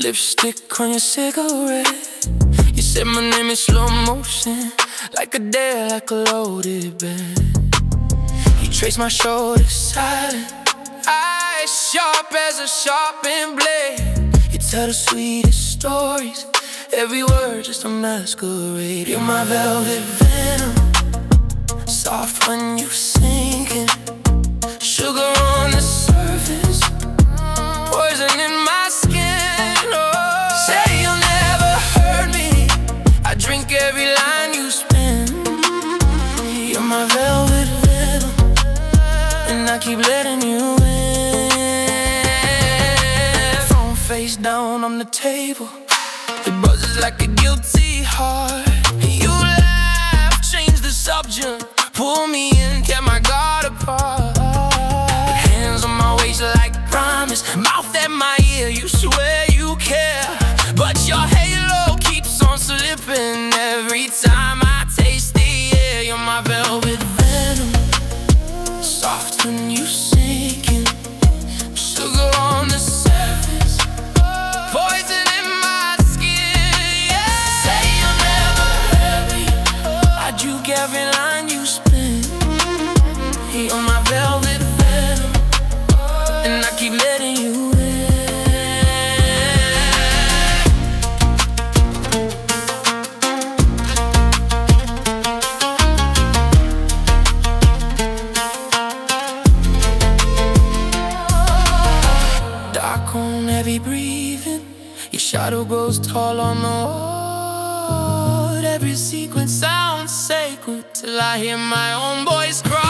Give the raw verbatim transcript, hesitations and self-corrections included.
Lipstick on your cigarette. You said my name in slow motion, like a dare, like a loaded bed. You traced my shoulders silent, eyes sharp as a sharpened blade. You tell the sweetest stories, every word just a masquerade. You're my velvet venom, soft when you sinking, sugar on the surface, poison in my skin. Oh, say you'll never hurt me, I drink every line you spin. You're my velvet venom, and I keep letting you in. Phone face down on the table, it buzzes like a guilty heart. You laugh, change the subject, pull me in, tear my guard apart. Hands on my waist like promise, mouth at my ear, you swear you care. But your halo keeps on slipping every time I taste the air. You're my velvet venom, soft when you sinking, sugar on the surface, poison in my skin. Yeah. Say you'll never hurt me, I juke every line you spin. You're my velvet venom, and I keep letting you in. Dark on heavy breathing, your shadow grows tall on the wall. Every sequence sounds sacred till I hear my own voice cry.